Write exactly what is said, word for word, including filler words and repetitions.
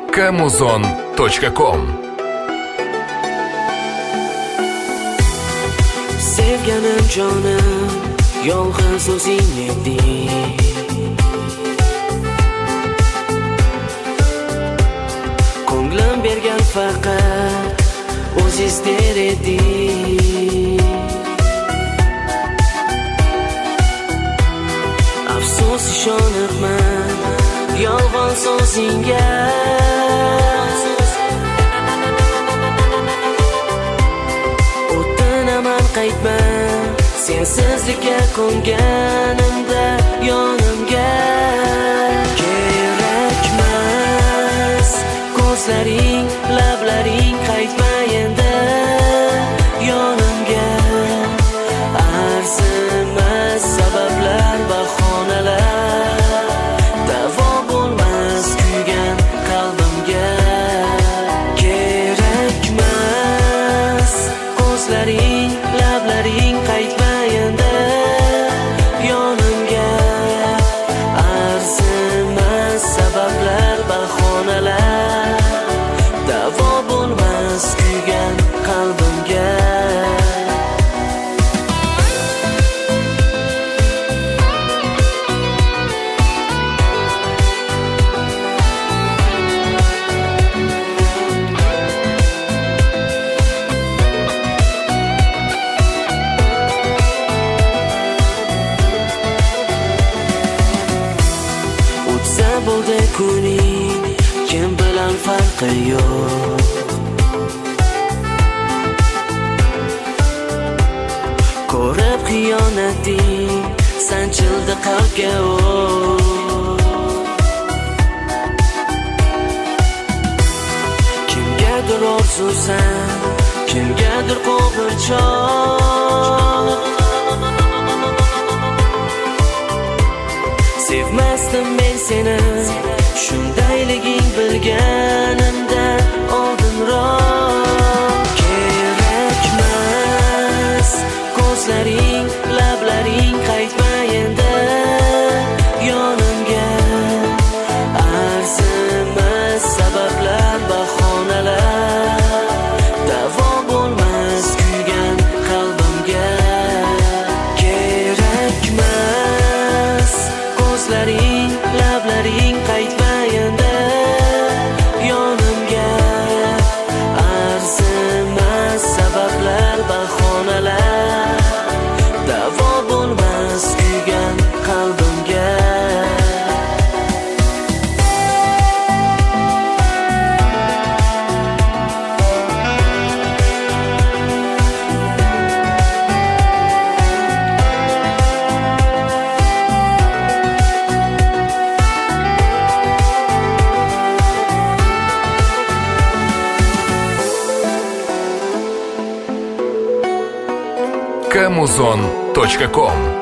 камузон точка ком. Sevganim jonim, yolg'iz o'zing eding. Ko'nglim bergan faqat o'zingiz der eding. Afsus ishonibman yolg'on so'zingga. O'tinaman qaytma sensizlikka ko'nganimda yonimga. Kerakmas ko'zlaring, lablaring, qaytma endi yonimga. Arzimas sabablar, bahonalar, davo bo'lmas kuygan qalbimga. Kerakmas ko'zlaring, lablaring, qaytma endi yonimga. Arzimas sabablar, bahonalar, davo bo'lmas kuygan qalbimga. O'tsa bo'ldi kuning, kim bilan farqi yo'q. Ko'rib xiyonating sanchildi qalbga o't. Kimgadir orzusan, kimgadir qo'g'irchoq. Sevmasdim men seni shundayliging bilganimda oldinroq. Kerakmas ko'zlaring, lablaring, qaytma endi yonimga. Arzimas sabablar, bahonalar, davo bo'lmas kuygan qalbimga. Kerakmas ko'zlaring, lablaring, qaytma endi yonimga. Arzimas sabablar, bahonalar, davo bo'lmas kuygan qalbimga. камузон точка ком.